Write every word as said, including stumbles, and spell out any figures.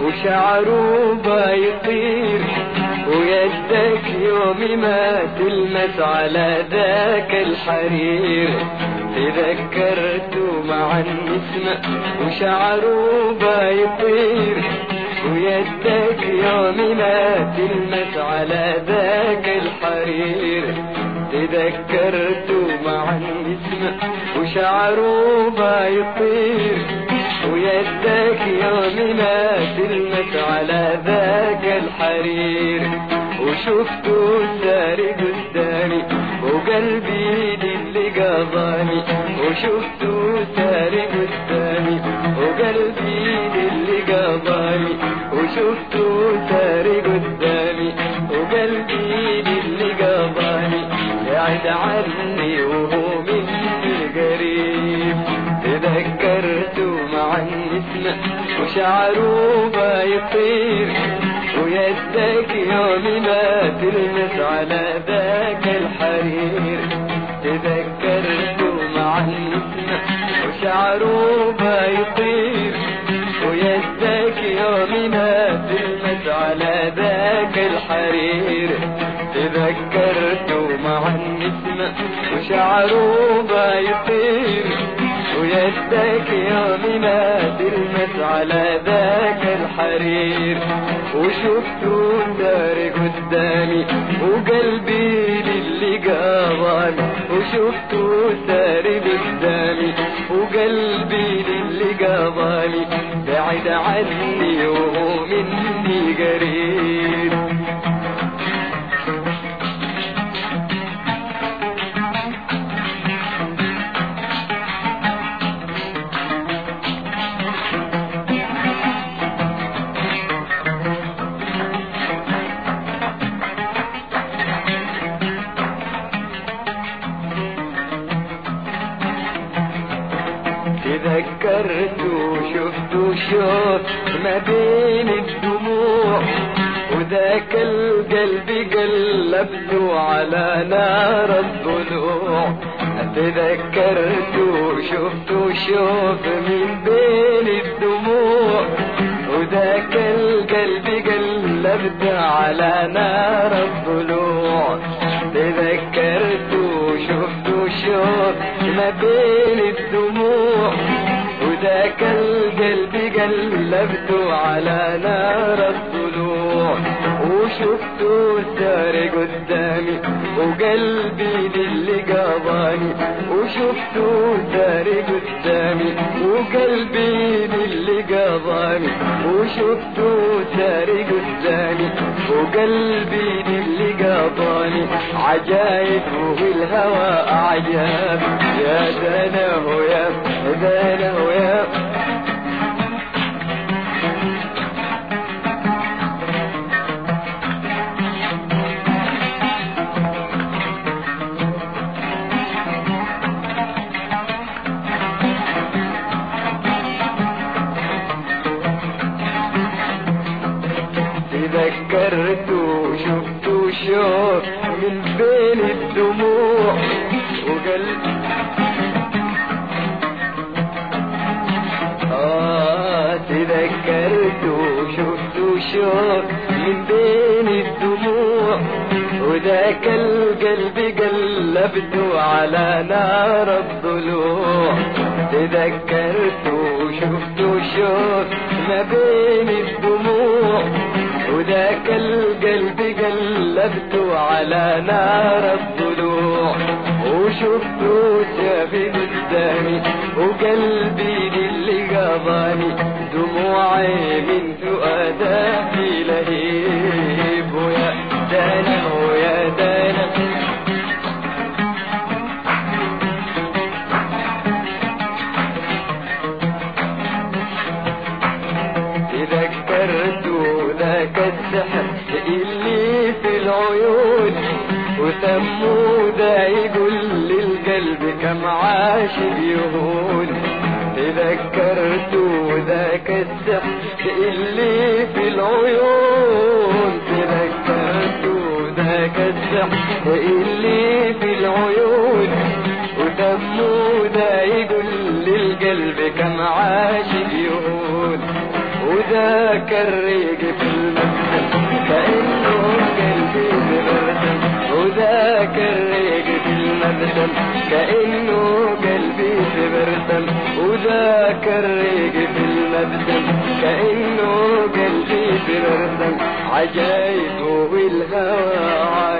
وشعره بيطير، ويدك يوم ما تلمس على ذاك الحرير. تذكرته مع النسمة وشعره بيطير، ويدك يوم ما تلمس على ذاك الحرير. تذكرته مع النسمة وشعره بيطير، ويدك يوم ما تلمس على ذاك الحرير. وشفته ساري قدامي وقلبي اللي قضاني، وشفته ساري قدامي وقلبي اللي قضاني، وشفته ساري قدامي وقلبي اللي قضاني. بعد عني وهو مني قريب. تذكرته مع النسمة وشعره بيطير، ويدك يوم ما تلمس على ذاك الحرير. تذكرته مع النسمة وشعره بيطير، ويدك يوم ما تلمس على ذاك الحرير. تذكرته مع النسمة وشعره بيطير، ويدك يوم ما تلمس على ذاك الحرير. وشفته داري قدامي وقلبي للي قضاني، وشفته داري قدامي وقلبي للي قضاني. بعد عني وهو مني قريب. تذكرته شفته شوف ما بين الدموع، وذاك القلب قلبته على نار الضلوع. تذكرته شفته شوف من بين الدموع، وذاك القلب قلبته على نار الضلوع. تذكرته شفته شوف ما بين الدموع، وذاك القلب قلبته على نار الضلوع. وشفته ساري قدامي وقلبي للي قضاني، وشفته ساري قدامي وقلبي للي قضاني، وشفته ساري قدامي وقلبي للي قضاني. عجايب والهوى أعجاب، يا دنا ويا دنا ويا. تذكرته شفته شوف من بين الدموع وقلب آه. تذكرته شفته شوف من بين الدموع، وذاك القلب قلبته على نار الضلوع. تذكرته شفته شوف ما بين الدموع، وذاك القلب قلبته على نار الضلوع. وشفته شافي قدامي وقلبي للي قضاني. دموعي من فؤادك لهيب، ويا دانا ويا دانا. تذكرته ذاك السحر اللي في العيون، وثموده يقول للقلب كم عاش بيهون. تذكرته ذاك السحر اللي في العيون، تذكرته ذاك السحر اللي في العيون. وثموده يقول للقلب كم عاش بيهون، وذاك الريق في المبسم كأنه قلبي ببرسم وذاك الريق في المبسم كأنه قلبي ببرسم وذاك الريق في المبسم كأنه قلبي ببرسم عجايب والهوى